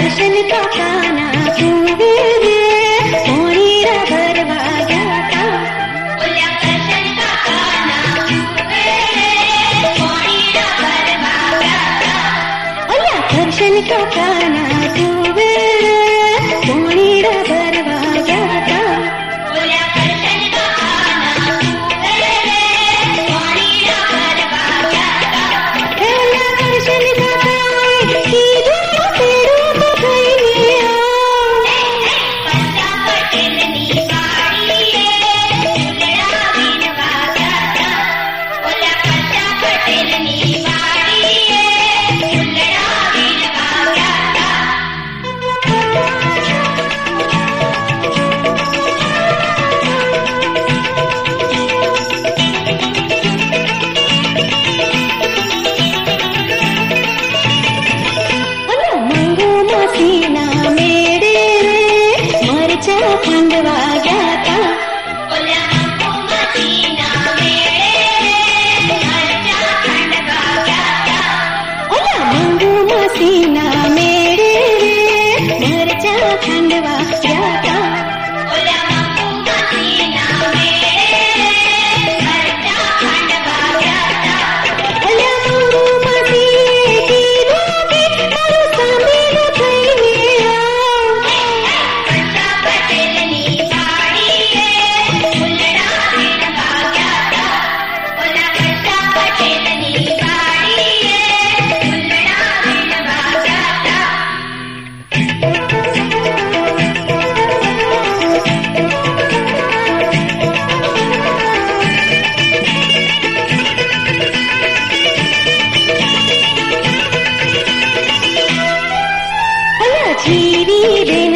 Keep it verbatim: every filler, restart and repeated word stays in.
दर्शन का काना तूवे रे मोरीरा भरवा जाता। ओल्या दर्शन का काना तूवे रे मोरीरा भरवा जाता। ओल्या दर्शन का काना तूवे रे मोरीरा भरवा जाता। ओल्या दर्शन का काना तूवे रे मोरीरा भरवा जाता। ओल्या दर्शन का काना कीधो तेरू तो खैनी पंचा पटेल नी वाड़ी रे फुलड़ा विनवा जाता। ओल्या पंचा पटेल नी वाड़ी रे फुलड़ा विनवा जाता। ओल्या मंगू मसीना मेरे रे मरचा खंडवा जाता। ओल्या मंगू मसीना मेरे रे मरचा खंडवा जाता। ओल्या मंगू मसीना मेरे रे मरचा खंडवा जाता। ओल्या मंगू मसीना मेरे रे मरचा खंडवा जाता। ओल्या मंगू मसी कीधो के मारू सामील खैनी पंचा पटेल नी वाड़ी रे फुलड़ा विनवा जाता। ओल्या पंचा पटेल नी वाड़ी रे फुलड़ा विनवा जाता। ओल्या जीरी रे